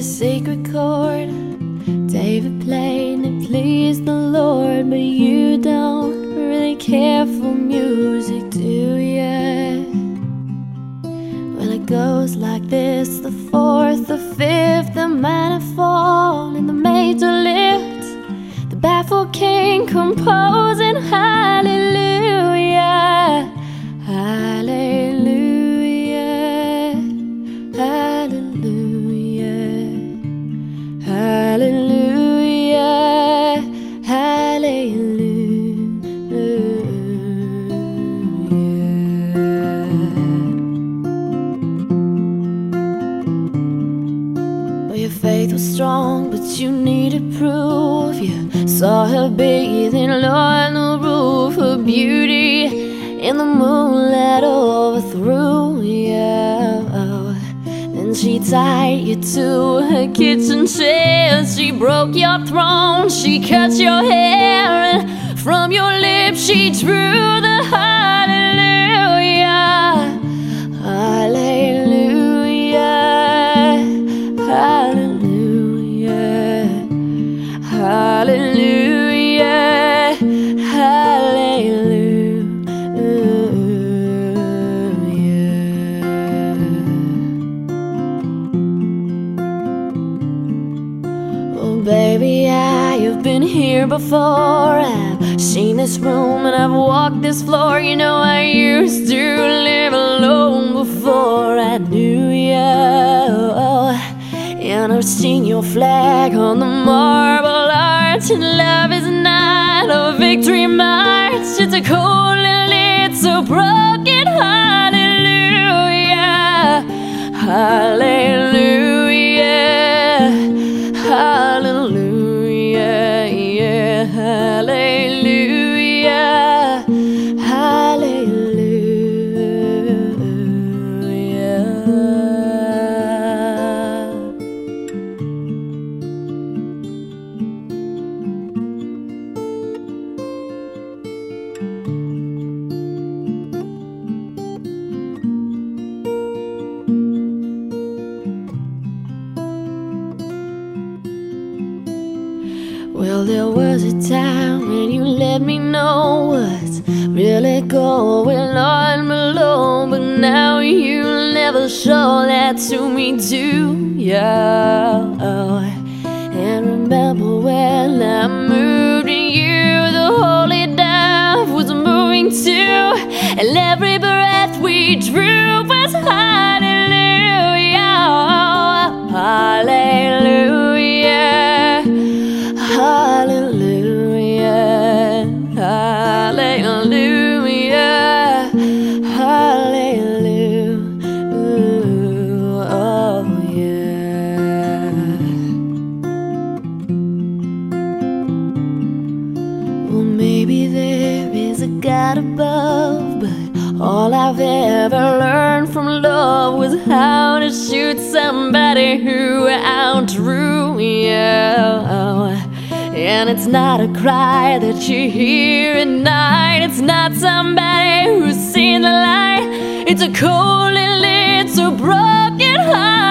sacred chord. David played and it pleased the Lord, but you don't really care for music, do ya? Well, it goes like this: the fourth, the fifth, the minor fall, and the major lift, the baffled king composing hallelujah, hallelujah, hallelujah, hallelujah, hallelujah. Well, your faith was strong, but you needed proof. You saw her bathing on the roof, her beauty in the moonlight overthrew you. Then she tied you to her kitchen chair, she broke your throne, she cut your hair, and from your lips she drew the hallelujah, hallelujah, hallelujah, hallelujah, hallelujah. Oh baby, I've been here before. I've seen this room and I've walked this floor. You know, I used to live alone before I knew you. And I've seen your flag on the marble arch. And love is not a victory march, it's a cold and it's a broken hallelujah, hallelujah, hallelujah, yeah, hallelujah, hallelujah. Well, there was a time when you let me know what's really going on below, but now you'll never show that to me, do ya? And remember when I moved in you, the holy dove was moving too, and every breath we drew was hallelujah, hallelujah, hallelujah, hallelujah, hallelujah, oh yeah. Well, maybe there is a God above, but all I've ever learned from love was how to shoot somebody who outdrew you. And it's not a cry that you hear at night, it's not somebody who's seen the light, it's a cold and it's a broken heart.